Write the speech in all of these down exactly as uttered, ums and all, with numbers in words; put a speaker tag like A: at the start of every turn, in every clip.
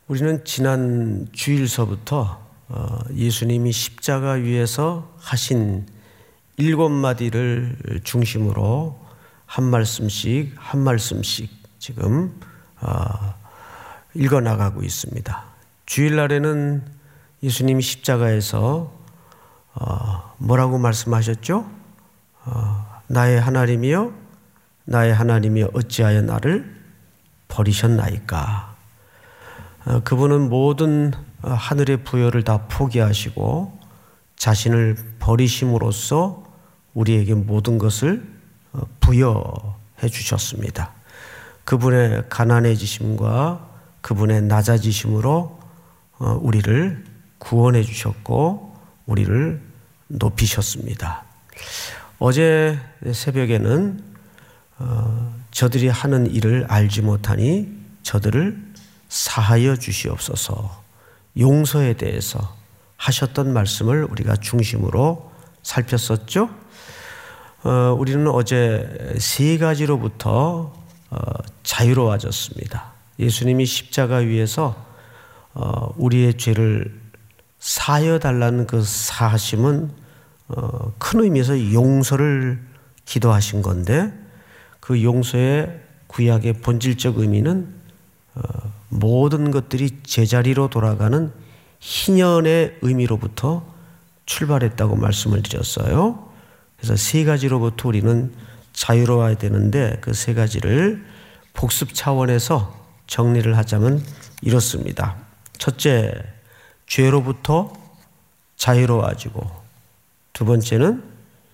A: 우리는 지난 주일서부터 예수님이 십자가 위에서 하신 일곱 마디를 중심으로 한 말씀씩 한 말씀씩 지금 읽어나가고 있습니다. 주일날에는 예수님이 십자가에서 뭐라고 말씀하셨죠? 나의 하나님이여 나의 하나님이여 어찌하여 나를 버리셨나이까. 그분은 모든 하늘의 부여를 다 포기하시고 자신을 버리심으로써 우리에게 모든 것을 부여해 주셨습니다. 그분의 가난해지심과 그분의 낮아지심으로 우리를 구원해 주셨고 우리를 높이셨습니다. 어제 새벽에는 저들이 하는 일을 알지 못하니 저들을 사하여 주시옵소서, 용서에 대해서 하셨던 말씀을 우리가 중심으로 살폈었죠. 어, 우리는 어제 세 가지로부터 어, 자유로워졌습니다. 예수님이 십자가 위에서 어, 우리의 죄를 사하여 달라는 그 사하심은 어, 큰 의미에서 용서를 기도하신 건데, 그 용서의 구약의 본질적 의미는 어, 모든 것들이 제자리로 돌아가는 희년의 의미로부터 출발했다고 말씀을 드렸어요. 그래서 세 가지로부터 우리는 자유로워야 되는데 그 세 가지를 복습 차원에서 정리를 하자면 이렇습니다. 첫째, 죄로부터 자유로워지고, 두 번째는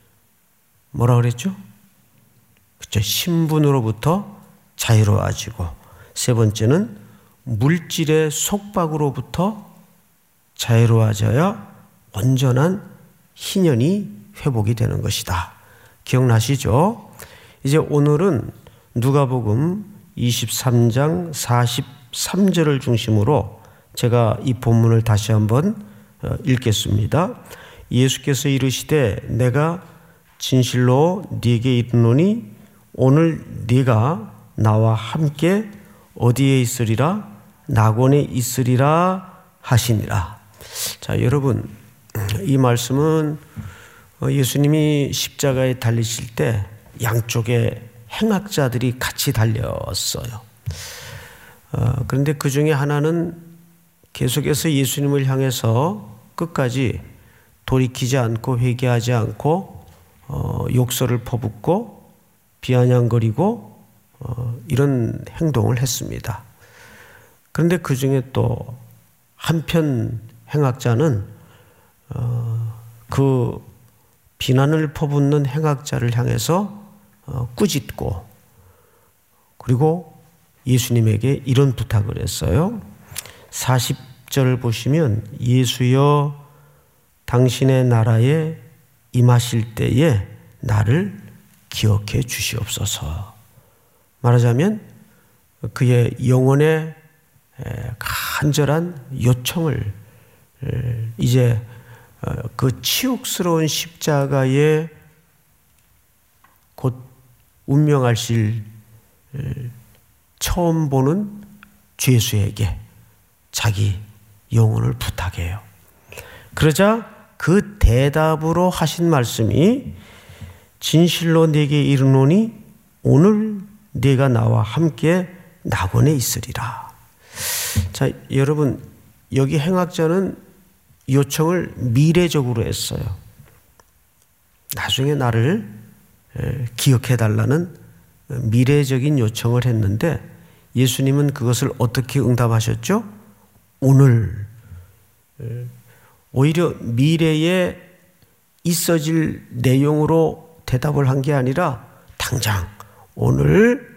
A: 뭐라 그랬죠? 그렇죠. 신분으로부터 자유로워지고, 세 번째는 물질의 속박으로부터 자유로워져야 온전한 희년이 회복이 되는 것이다. 기억나시죠? 이제 오늘은 누가복음 이십삼 장 사십삼 절을 중심으로 제가 이 본문을 다시 한번 읽겠습니다. 예수께서 이르시되 내가 진실로 네게 이르노니 오늘 네가 나와 함께 어디에 있으리라? 낙원에 있으리라 하시니라. 자, 여러분, 이 말씀은 예수님이 십자가에 달리실 때 양쪽에 행악자들이 같이 달렸어요. 어, 그런데 그 중에 하나는 계속해서 예수님을 향해서 끝까지 돌이키지 않고 회개하지 않고 어, 욕설을 퍼붓고 비아냥거리고 어, 이런 행동을 했습니다. 그런데 그 중에 또 한편 행악자는 어, 그 비난을 퍼붓는 행악자를 향해서 어, 꾸짖고, 그리고 예수님에게 이런 부탁을 했어요. 사십 절을 보시면 예수여 당신의 나라에 임하실 때에 나를 기억해 주시옵소서. 말하자면 그의 영혼의 간절한 요청을 이제 그 치욕스러운 십자가에 곧 운명하실 처음 보는 죄수에게 자기 영혼을 부탁해요. 그러자 그 대답으로 하신 말씀이 진실로 내게 이르노니 오늘 네가 나와 함께 낙원에 있으리라. 자, 여러분, 여기 행악자는 요청을 미래적으로 했어요. 나중에 나를 기억해 달라는 미래적인 요청을 했는데 예수님은 그것을 어떻게 응답하셨죠? 오늘. 오히려 미래에 있어질 내용으로 대답을 한 게 아니라 당장 오늘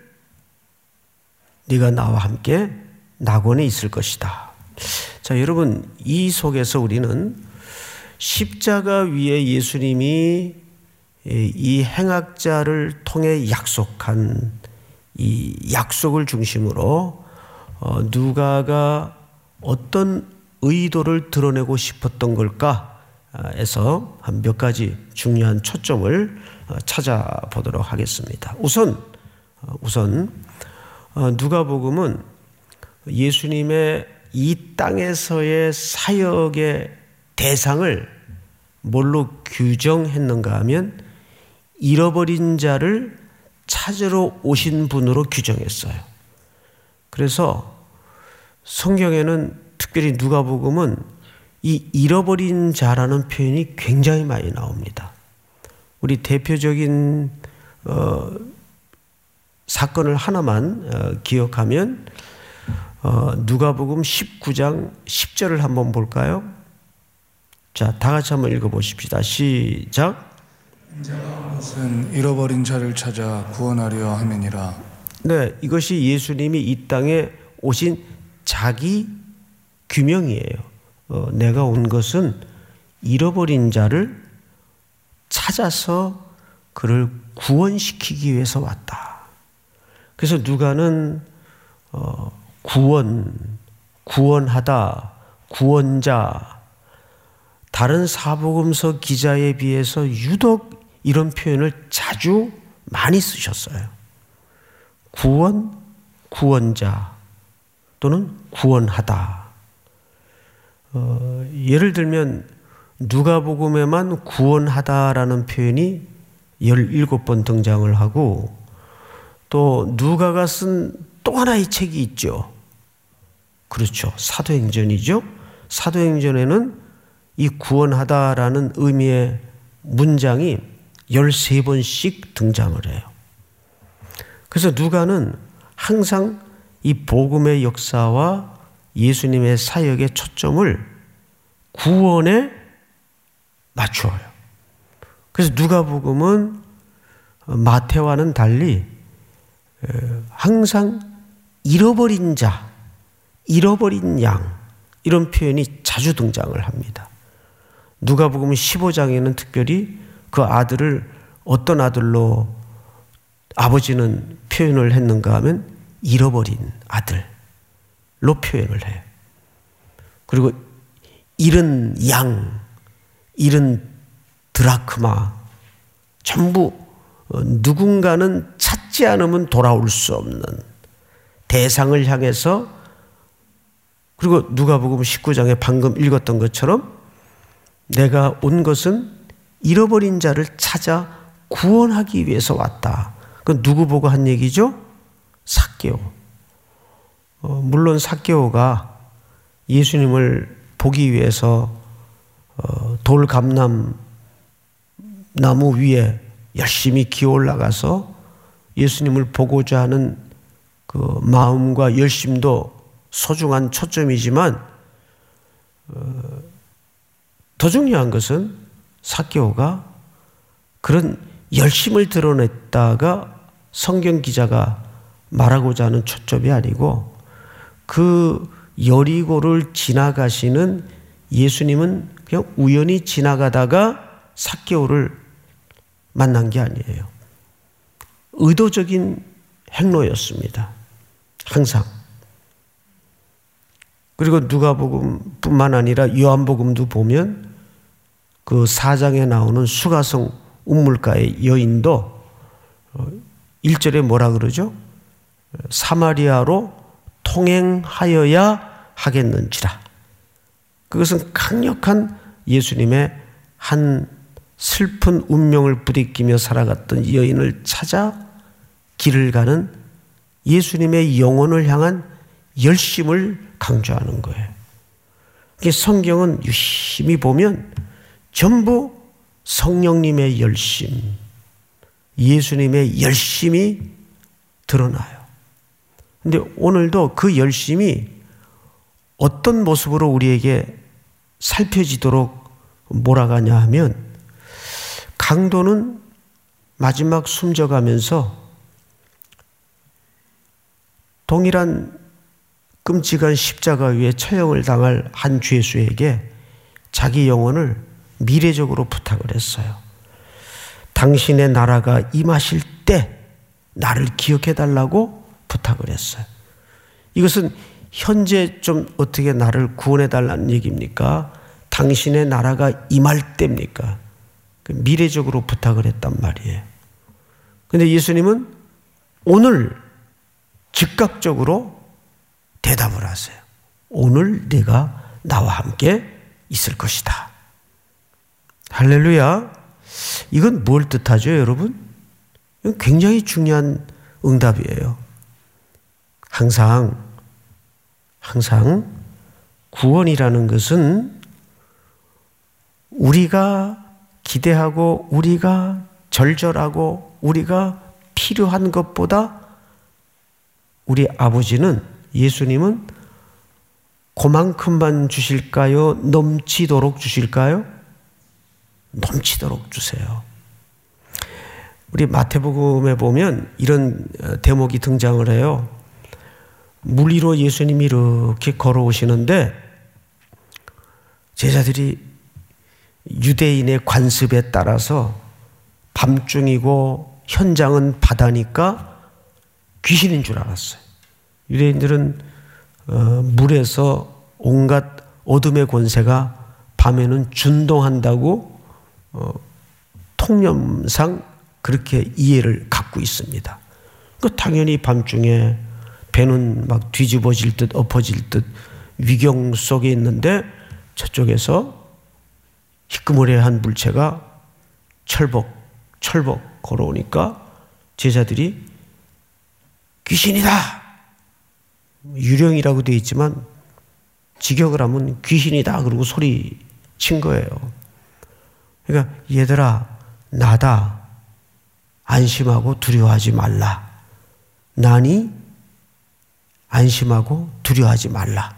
A: 네가 나와 함께 낙원에 있을 것이다. 자, 여러분, 이 속에서 우리는 십자가 위에 예수님이 이 행악자를 통해 약속한 이 약속을 중심으로 누가가 어떤 의도를 드러내고 싶었던 걸까에서 한 몇 가지 중요한 초점을 찾아보도록 하겠습니다. 우선 우선 누가복음은 예수님의 이 땅에서의 사역의 대상을 뭘로 규정했는가 하면 잃어버린 자를 찾으러 오신 분으로 규정했어요. 그래서 성경에는 특별히 누가복음은 이 잃어버린 자라는 표현이 굉장히 많이 나옵니다. 우리 대표적인 어, 사건을 하나만 어, 기억하면 어, 누가복음 십구 장 십 절을 한번 볼까요? 자, 다 같이 한번 읽어보십시다. 시작.
B: 인자가 것은 잃어버린 자를 찾아 구원하려 함이니라.
A: 네, 이것이 예수님이 이 땅에 오신 자기 규명이에요. 어, 내가 온 것은 잃어버린 자를 찾아서 그를 구원시키기 위해서 왔다. 그래서 누가는 어, 구원, 구원하다, 구원자, 다른 사복음서 기자에 비해서 유독 이런 표현을 자주 많이 쓰셨어요. 구원, 구원자 또는 구원하다. 어, 예를 들면 누가복음에만 구원하다라는 표현이 열일곱 번 등장을 하고 또 누가가 쓴 또 하나의 책이 있죠. 그렇죠. 사도행전이죠. 사도행전에는 이 구원하다라는 의미의 문장이 열세 번씩 등장을 해요. 그래서 누가는 항상 이 복음의 역사와 예수님의 사역의 초점을 구원에 맞추어요. 그래서 누가복음은 마태와는 달리 항상 잃어버린 자, 잃어버린 양 이런 표현이 자주 등장을 합니다. 누가복음 십오 장에는 특별히 그 아들을 어떤 아들로 아버지는 표현을 했는가 하면 잃어버린 아들로 표현을 해요. 그리고 잃은 양, 잃은 드라크마 전부 누군가는 찾지 않으면 돌아올 수 없는 대상을 향해서 그리고 누가복음 십구 장에 방금 읽었던 것처럼 내가 온 것은 잃어버린 자를 찾아 구원하기 위해서 왔다. 그건 누구 보고 한 얘기죠? 삭개오. 어, 물론 삭개오가 예수님을 보기 위해서 어, 돌감람 나무 위에 열심히 기어 올라가서 예수님을 보고자 하는 그 마음과 열심도 소중한 초점이지만 어, 더 중요한 것은 삭개오가 그런 열심을 드러냈다가 성경 기자가 말하고자 하는 초점이 아니고 그 여리고를 지나가시는 예수님은 그냥 우연히 지나가다가 삭개오를 만난 게 아니에요. 의도적인 행로였습니다. 항상. 그리고 누가복음뿐만 아니라 요한복음도 보면 그 사 장에 나오는 수가성 운물가의 여인도 일 절에 뭐라 그러죠? 사마리아로 통행하여야 하겠는지라. 그것은 강력한 예수님의 한 슬픈 운명을 부딪히며 살아갔던 여인을 찾아 길을 가는 예수님의 영혼을 향한 열심을 강조하는 거예요. 성경은 유심히 보면 전부 성령님의 열심, 예수님의 열심이 드러나요. 그런데 오늘도 그 열심이 어떤 모습으로 우리에게 살펴지도록 몰아가냐 하면 강도는 마지막 숨져가면서 동일한 끔찍한 십자가 위에 처형을 당할 한 죄수에게 자기 영혼을 미래적으로 부탁을 했어요. 당신의 나라가 임하실 때 나를 기억해달라고 부탁을 했어요. 이것은 현재 좀 어떻게 나를 구원해달라는 얘기입니까? 당신의 나라가 임할 때입니까? 미래적으로 부탁을 했단 말이에요. 그런데 예수님은 오늘 즉각적으로 대답을 하세요. 오늘 네가 나와 함께 있을 것이다. 할렐루야. 이건 뭘 뜻하죠, 여러분? 이건 굉장히 중요한 응답이에요. 항상 항상 구원이라는 것은 우리가 기대하고 우리가 절절하고 우리가 필요한 것보다 우리 아버지는, 예수님은 그만큼만 주실까요? 넘치도록 주실까요? 넘치도록 주세요. 우리 마태복음에 보면 이런 대목이 등장을 해요. 물 위로 예수님이 이렇게 걸어오시는데 제자들이 유대인의 관습에 따라서 밤중이고 현장은 바다니까 귀신인 줄 알았어요. 유대인들은 어, 물에서 온갖 어둠의 권세가 밤에는 준동한다고 어, 통념상 그렇게 이해를 갖고 있습니다. 그 당연히 밤중에 배는 막 뒤집어질 듯 엎어질 듯 위경 속에 있는데 저쪽에서 희끄무레한 물체가 철벅 철벅 걸어오니까 제자들이 귀신이다! 유령이라고 되어 있지만 직역을 하면 귀신이다 그러고 소리 친 거예요. 그러니까 얘들아 나다. 안심하고 두려워하지 말라. 나니 안심하고 두려워하지 말라.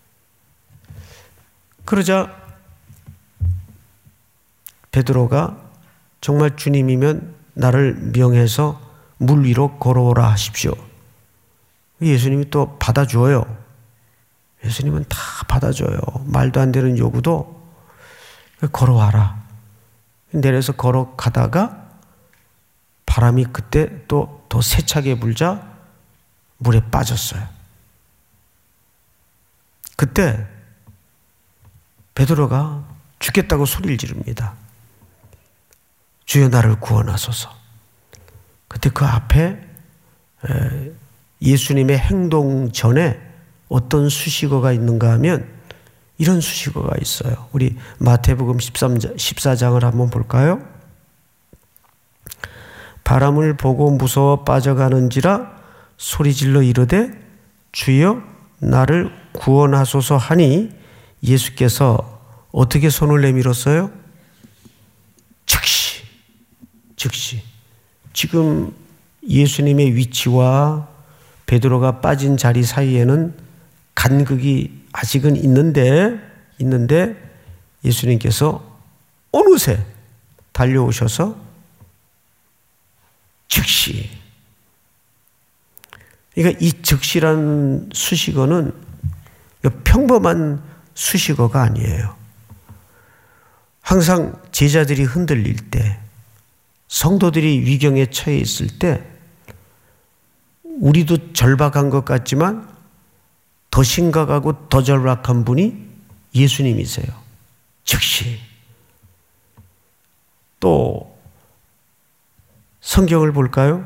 A: 그러자 베드로가 정말 주님이면 나를 명해서 물 위로 걸어오라 하십시오. 예수님이 또 받아줘요. 예수님은 다 받아줘요. 말도 안 되는 요구도 걸어와라. 내려서 걸어가다가 바람이 그때 또 더 세차게 불자 물에 빠졌어요. 그때 베드로가 죽겠다고 소리를 지릅니다. 주여 나를 구원하소서. 그때 그 앞에 예수님의 행동 전에 어떤 수식어가 있는가 하면 이런 수식어가 있어요. 우리 마태복음 십사 장을 한번 볼까요? 바람을 보고 무서워 빠져가는지라 소리질러 이르되 주여 나를 구원하소서 하니 예수께서 어떻게 손을 내밀었어요? 즉시 즉시 지금 예수님의 위치와 베드로가 빠진 자리 사이에는 간극이 아직은 있는데 있는데 예수님께서 어느새 달려오셔서 즉시. 그러니까 이 즉시라는 수식어는 평범한 수식어가 아니에요. 항상 제자들이 흔들릴 때, 성도들이 위경에 처해 있을 때 우리도 절박한 것 같지만 더 심각하고 더 절박한 분이 예수님이세요. 즉시. 또 성경을 볼까요?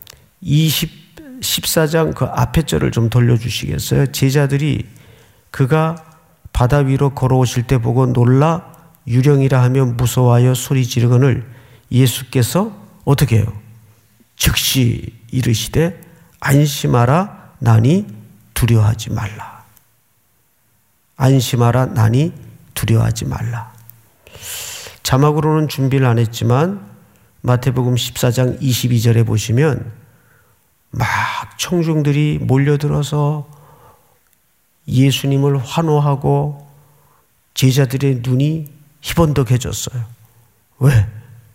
A: 십사 장 그 앞에 절을 좀 돌려주시겠어요? 제자들이 그가 바다 위로 걸어오실 때 보고 놀라 유령이라 하며 무서워하여 소리 지르거늘 예수께서 어떻게 해요? 즉시 이르시되 안심하라 나니 두려워하지 말라. 안심하라 나니 두려워하지 말라. 자막으로는 준비를 안 했지만 마태복음 십사 장 이십이 절에 보시면 막 청중들이 몰려들어서 예수님을 환호하고 제자들의 눈이 희번덕해졌어요. 왜?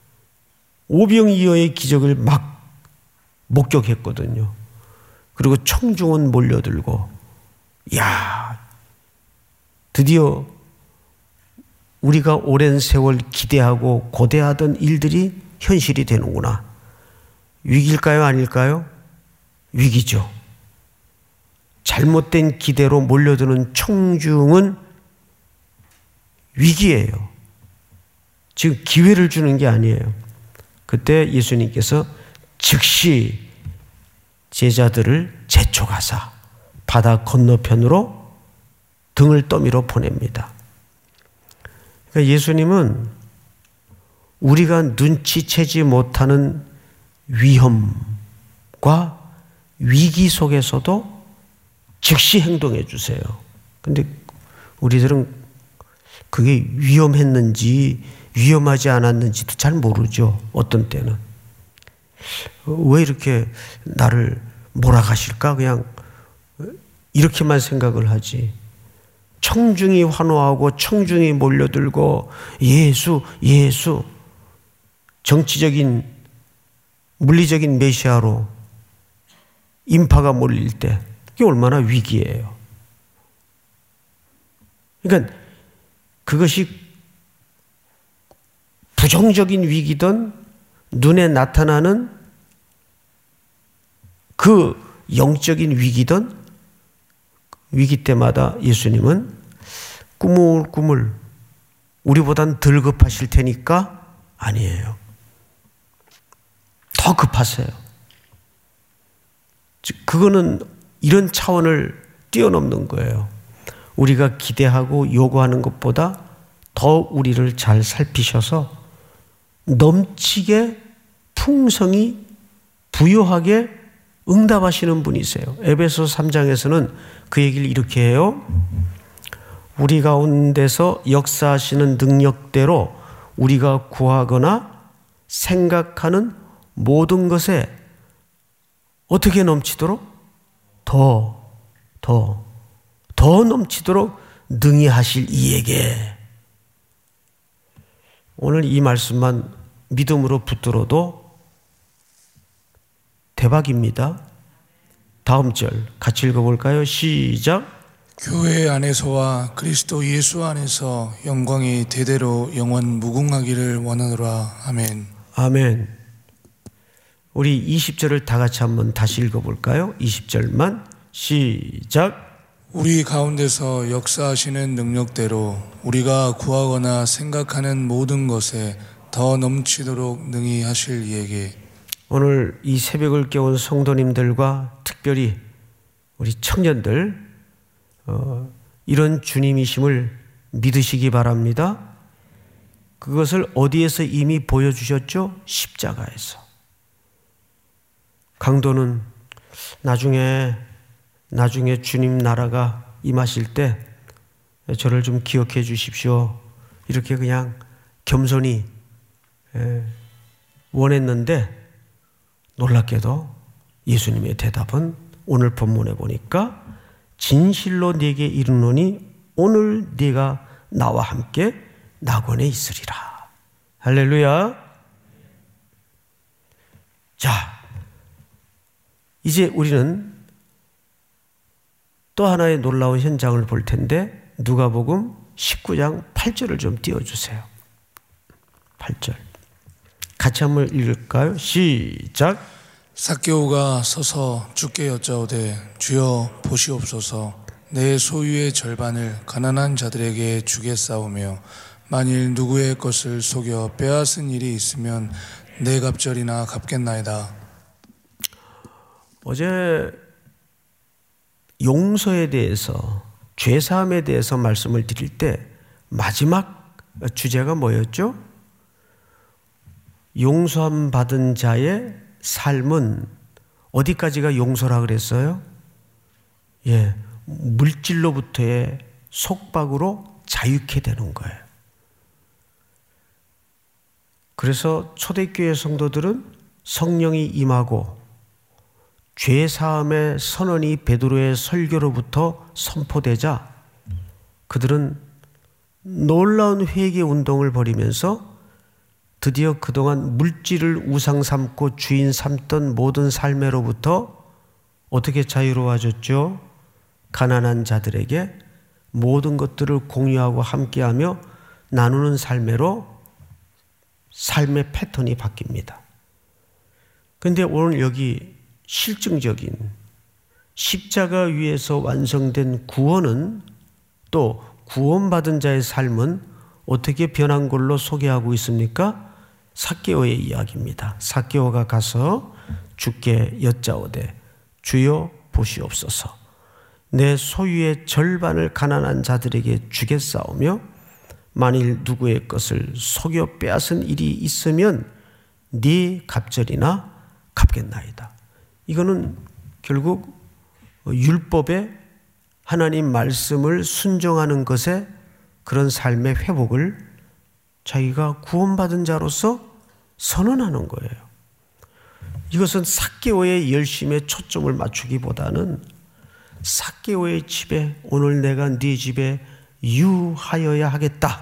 A: 오병이어의 기적을 막 목격했거든요. 그리고 청중은 몰려들고 야, 드디어 우리가 오랜 세월 기대하고 고대하던 일들이 현실이 되는구나. 위기일까요? 아닐까요? 위기죠. 잘못된 기대로 몰려드는 청중은 위기예요. 지금 기회를 주는 게 아니에요. 그때 예수님께서 즉시 제자들을 재촉하사 바다 건너편으로 등을 떠밀어 보냅니다. 그러니까 예수님은 우리가 눈치채지 못하는 위험과 위기 속에서도 즉시 행동해 주세요. 근데 우리들은 그게 위험했는지 위험하지 않았는지도 잘 모르죠. 어떤 때는. 왜 이렇게 나를 몰아가실까? 그냥 이렇게만 생각을 하지. 청중이 환호하고 청중이 몰려들고 예수, 예수, 정치적인, 물리적인 메시아로 인파가 몰릴 때 그게 얼마나 위기예요. 그러니까 그것이 부정적인 위기든 눈에 나타나는 그 영적인 위기든 위기 때마다 예수님은 꾸물꾸물 우리보단 덜 급하실 테니까 아니에요. 더 급하세요. 즉 그거는 이런 차원을 뛰어넘는 거예요. 우리가 기대하고 요구하는 것보다 더 우리를 잘 살피셔서 넘치게 풍성히 부유하게 응답하시는 분이세요. 에베소 삼 장에서는 그 얘기를 이렇게 해요. 우리 가운데서 역사하시는 능력대로 우리가 구하거나 생각하는 모든 것에 어떻게 넘치도록? 더, 더, 더 넘치도록 능히 하실 이에게. 오늘 이 말씀만 믿음으로 붙들어도 대박입니다. 다음 절 같이 읽어볼까요? 시작.
B: 교회 안에서와 그리스도 예수 안에서 영광이 대대로 영원 무궁하기를 원하노라. 아멘.
A: 아멘. 우리 이십 절을 다 같이 한번 다시 읽어볼까요? 이십 절만 시작.
B: 우리 가운데서 역사하시는 능력대로 우리가 구하거나 생각하는 모든 것에 더 넘치도록 능히 하실 이에게.
A: 오늘 이 새벽을 깨운 성도님들과 특별히 우리 청년들 어, 이런 주님이심을 믿으시기 바랍니다. 그것을 어디에서 이미 보여주셨죠? 십자가에서. 강도는 나중에 나중에 주님 나라가 임하실 때 저를 좀 기억해 주십시오. 이렇게 그냥 겸손히 원했는데 놀랍게도 예수님의 대답은 오늘 본문에 보니까 진실로 네게 이르노니 오늘 네가 나와 함께 낙원에 있으리라. 할렐루야. 자, 이제 우리는 또 하나의 놀라운 현장을 볼 텐데 누가복음 십구 장 팔 절을 좀 띄워주세요. 팔 절 같이 한번 읽을까요? 시작.
B: 삭개오가 서서 주께 여짜오되 주여 보시옵소서 내 소유의 절반을 가난한 자들에게 주겠사오며 만일 누구의 것을 속여 빼앗은 일이 있으면 내 갑절이나 갚겠나이다.
A: 어제 용서에 대해서 죄사함에 대해서 말씀을 드릴 때 마지막 주제가 뭐였죠? 용서함 받은 자의 삶은 어디까지가 용서라 그랬어요? 예, 물질로부터의 속박으로 자유케 되는 거예요. 그래서 초대교회 성도들은 성령이 임하고 죄사함의 선언이 베드로의 설교로부터 선포되자 그들은 놀라운 회개 운동을 벌이면서 드디어 그동안 물질을 우상 삼고 주인 삼던 모든 삶으로부터 어떻게 자유로워졌죠? 가난한 자들에게 모든 것들을 공유하고 함께하며 나누는 삶으로 삶의 패턴이 바뀝니다. 그런데 오늘 여기 실증적인 십자가 위에서 완성된 구원은 또 구원받은 자의 삶은 어떻게 변한 걸로 소개하고 있습니까? 삭개오의 이야기입니다. 삭개오가 가서 주께 여짜오되 주여 보시옵소서 내 소유의 절반을 가난한 자들에게 주겠사오며 만일 누구의 것을 속여 빼앗은 일이 있으면 네 갑절이나 갚겠나이다. 이거는 결국 율법에 하나님 말씀을 순종하는 것에 그런 삶의 회복을 자기가 구원받은 자로서 선언하는 거예요. 이것은 삭개오의 열심에 초점을 맞추기보다는 삭개오의 집에 오늘 내가 네 집에 유하여야 하겠다.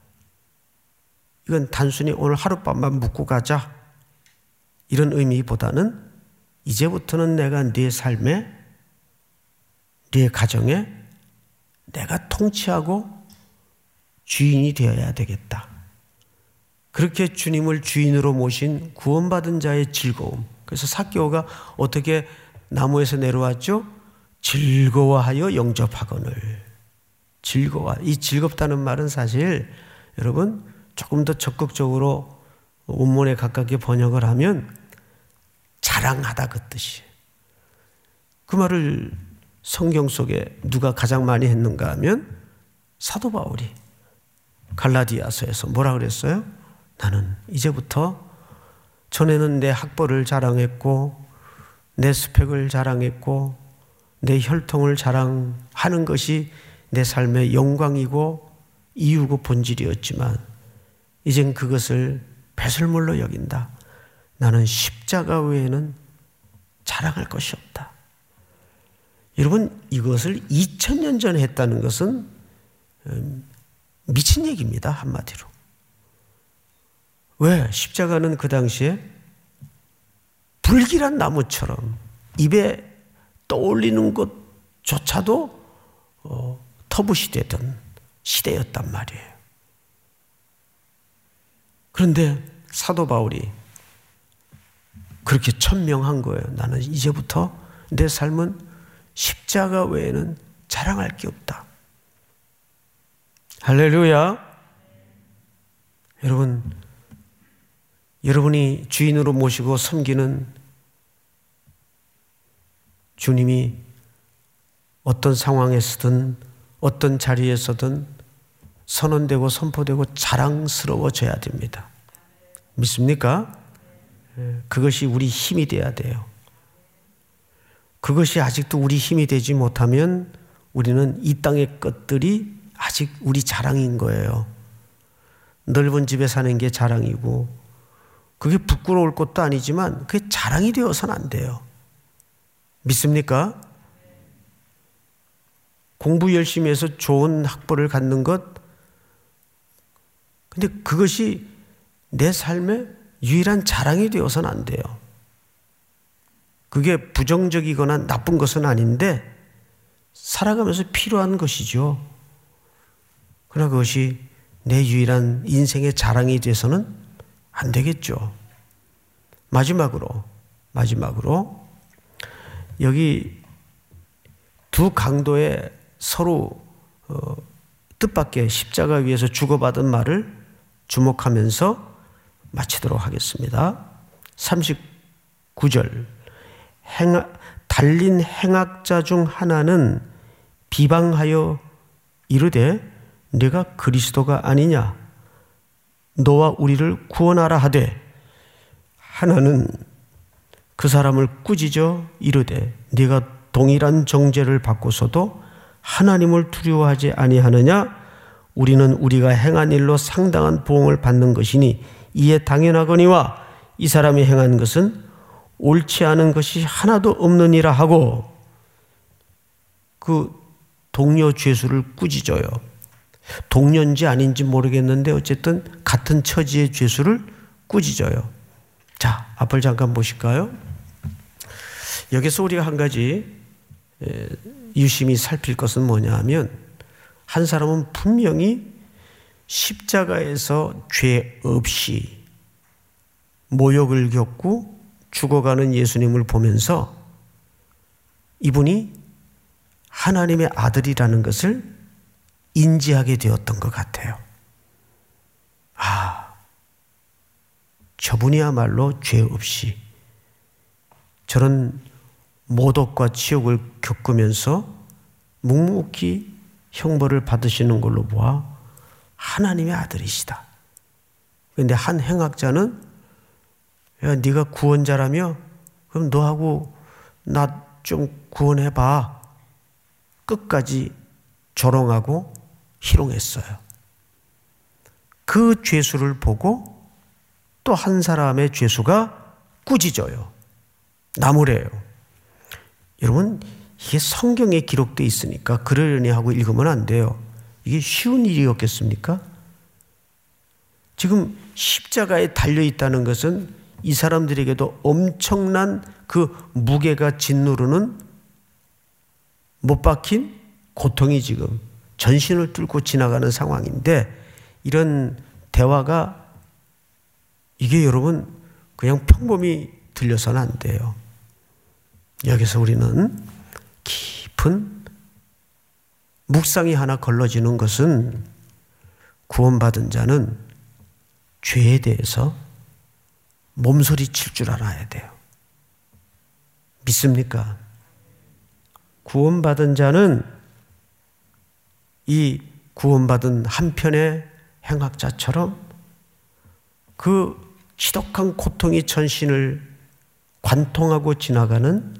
A: 이건 단순히 오늘 하룻밤만 묵고 가자 이런 의미보다는 이제부터는 내가 네 삶에 네 가정에 내가 통치하고 주인이 되어야 되겠다. 그렇게 주님을 주인으로 모신 구원받은 자의 즐거움. 그래서 삭개오가 어떻게 나무에서 내려왔죠? 즐거워하여 영접하거늘. 즐거워. 이 즐겁다는 말은 사실 여러분 조금 더 적극적으로 원문에 가깝게 번역을 하면 자랑하다 그 뜻이에요. 그 말을 성경 속에 누가 가장 많이 했는가 하면 사도 바울이 갈라디아서에서 뭐라 그랬어요? 나는 이제부터 전에는 내 학벌을 자랑했고 내 스펙을 자랑했고 내 혈통을 자랑하는 것이 내 삶의 영광이고 이유고 본질이었지만 이젠 그것을 배설물로 여긴다. 나는 십자가 외에는 자랑할 것이 없다. 여러분 이것을 이천 년 전에 했다는 것은 미친 얘기입니다. 한마디로. 왜? 십자가는 그 당시에 불길한 나무처럼 입에 떠올리는 것조차도 어, 터부시 되던 시대였단 말이에요. 그런데 사도 바울이 그렇게 천명한 거예요. 나는 이제부터 내 삶은 십자가 외에는 자랑할 게 없다. 할렐루야. 여러분, 여러분이 주인으로 모시고 섬기는 주님이 어떤 상황에서든 어떤 자리에서든 선언되고 선포되고 자랑스러워져야 됩니다. 믿습니까? 그것이 우리 힘이 돼야 돼요. 그것이 아직도 우리 힘이 되지 못하면 우리는 이 땅의 것들이 아직 우리 자랑인 거예요. 넓은 집에 사는 게 자랑이고 그게 부끄러울 것도 아니지만 그게 자랑이 되어서는 안 돼요. 믿습니까? 공부 열심히 해서 좋은 학벌을 갖는 것, 근데 그것이 내 삶의 유일한 자랑이 되어서는 안 돼요. 그게 부정적이거나 나쁜 것은 아닌데 살아가면서 필요한 것이죠. 그러나 그것이 내 유일한 인생의 자랑이 돼서는 안 되겠죠. 마지막으로 마지막으로 여기 두 강도의 서로 어, 뜻밖의 십자가 위에서 주고받은 말을 주목하면서 마치도록 하겠습니다. 삼십구 절 행, 달린 행악자 중 하나는 비방하여 이르되 네가 그리스도가 아니냐 너와 우리를 구원하라 하되 하나는 그 사람을 꾸짖어 이르되 네가 동일한 정죄를 받고서도 하나님을 두려워하지 아니하느냐 우리는 우리가 행한 일로 상당한 보응을 받는 것이니 이에 당연하거니와 이 사람이 행한 것은 옳지 않은 것이 하나도 없느니라 하고 그 동료 죄수를 꾸짖어요. 동료인지 아닌지 모르겠는데 어쨌든 같은 처지의 죄수를 꾸짖어요. 자, 앞을 잠깐 보실까요? 여기서 우리가 한 가지 유심히 살필 것은 뭐냐 하면 한 사람은 분명히 십자가에서 죄 없이 모욕을 겪고 죽어가는 예수님을 보면서 이분이 하나님의 아들이라는 것을 인지하게 되었던 것 같아요. 아, 저분이야말로 죄 없이 저런 모독과 치욕을 겪으면서 묵묵히 형벌을 받으시는 걸로 보아 하나님의 아들이시다. 그런데 한 행악자는 야, 네가 구원자라며 그럼 너하고 나 좀 구원해봐. 끝까지 조롱하고 희롱했어요. 그 죄수를 보고 또 한 사람의 죄수가 꾸짖어요. 나무래요. 여러분, 이게 성경에 기록되어 있으니까 그러려니 하고 읽으면 안 돼요. 이게 쉬운 일이었겠습니까? 지금 십자가에 달려있다는 것은 이 사람들에게도 엄청난 그 무게가 짓누르는 못 박힌 고통이 지금 전신을 뚫고 지나가는 상황인데, 이런 대화가 이게 여러분 그냥 평범히 들려서는 안 돼요. 여기서 우리는 깊은 묵상이 하나 걸러지는 것은 구원받은 자는 죄에 대해서 몸소리 칠 줄 알아야 돼요. 믿습니까? 구원받은 자는 이 구원받은 한편의 행악자처럼 그 지독한 고통이 전신을 관통하고 지나가는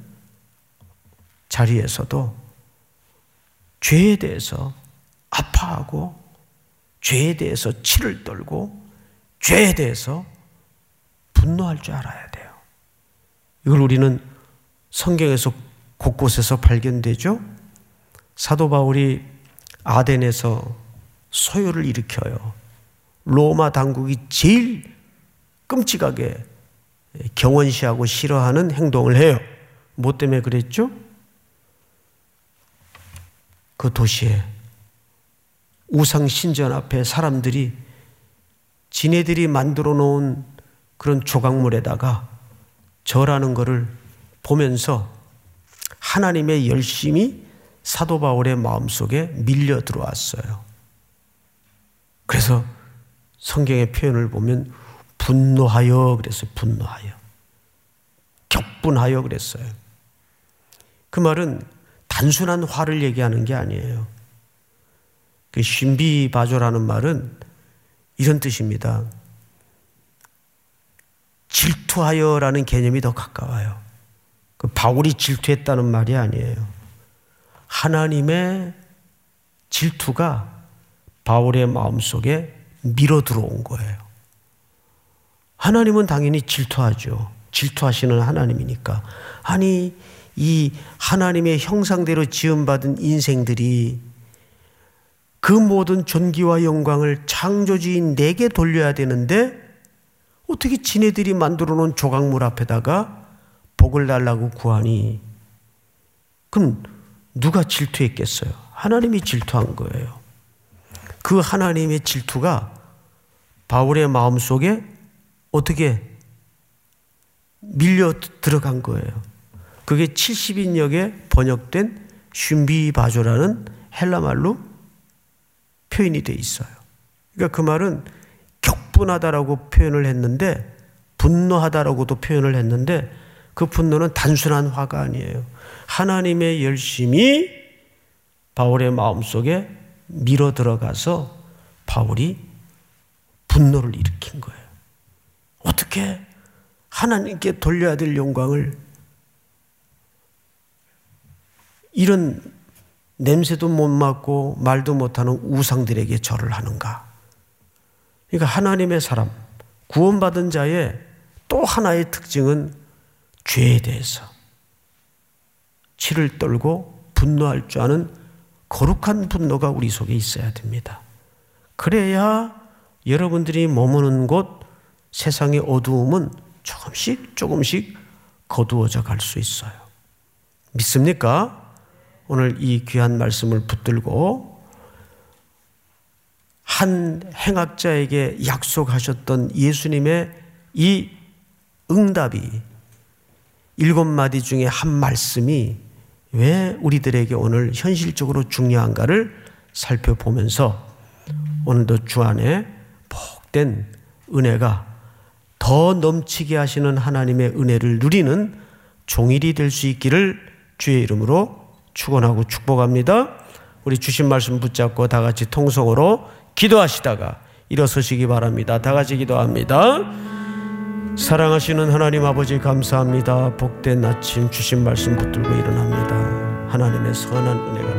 A: 자리에서도 죄에 대해서 아파하고 죄에 대해서 치를 떨고 죄에 대해서 분노할 줄 알아야 돼요. 이걸 우리는 성경에서 곳곳에서 발견되죠. 사도 바울이 아덴에서 소요를 일으켜요. 로마 당국이 제일 끔찍하게 경원시하고 싫어하는 행동을 해요. 뭐 때문에 그랬죠? 그 도시에 우상 신전 앞에 사람들이 지네들이 만들어 놓은 그런 조각물에다가 절하는 것을 보면서 하나님의 열심이 사도 바울의 마음속에 밀려 들어왔어요. 그래서 성경의 표현을 보면 분노하여 그랬어요. 분노하여. 격분하여 그랬어요. 그 말은 단순한 화를 얘기하는 게 아니에요. 그 신비바조라는 말은 이런 뜻입니다. 질투하여라는 개념이 더 가까워요. 그 바울이 질투했다는 말이 아니에요. 하나님의 질투가 바울의 마음속에 밀어 들어온 거예요. 하나님은 당연히 질투하죠. 질투하시는 하나님이니까. 아니, 이 하나님의 형상대로 지음받은 인생들이 그 모든 존귀와 영광을 창조주인 내게 돌려야 되는데 어떻게 지네들이 만들어 놓은 조각물 앞에다가 복을 달라고 구하니? 그럼 누가 질투했겠어요? 하나님이 질투한 거예요. 그 하나님의 질투가 바울의 마음속에 어떻게 밀려 들어간 거예요. 그게 칠십 인역에 번역된 슌비바조라는 헬라말로 표현이 돼 있어요. 그러니까 그 말은 격분하다라고 표현을 했는데, 분노하다라고도 표현을 했는데, 그 분노는 단순한 화가 아니에요. 하나님의 열심이 바울의 마음속에 밀어 들어가서 바울이 분노를 일으킨 거예요. 어떻게 하나님께 돌려야 될 영광을 이런 냄새도 못 맡고 말도 못하는 우상들에게 절을 하는가? 그러니까 하나님의 사람, 구원받은 자의 또 하나의 특징은 죄에 대해서 치를 떨고 분노할 줄 아는 거룩한 분노가 우리 속에 있어야 됩니다. 그래야 여러분들이 머무는 곳 세상의 어두움은 조금씩 조금씩 거두어져 갈 수 있어요. 믿습니까? 오늘 이 귀한 말씀을 붙들고 한 행악자에게 약속하셨던 예수님의 이 응답이 일곱 마디 중에 한 말씀이 왜 우리들에게 오늘 현실적으로 중요한가를 살펴보면서 오늘도 주 안에 복된 은혜가 더 넘치게 하시는 하나님의 은혜를 누리는 종일이 될 수 있기를 주의 이름으로 축원하고 축복합니다. 우리 주신 말씀 붙잡고 다 같이 통성으로 기도하시다가 일어서시기 바랍니다. 다 같이 기도합니다. 사랑하시는 하나님 아버지 감사합니다. 복된 아침 주신 말씀 붙들고 일어납니다. 하나님의 선한 은혜가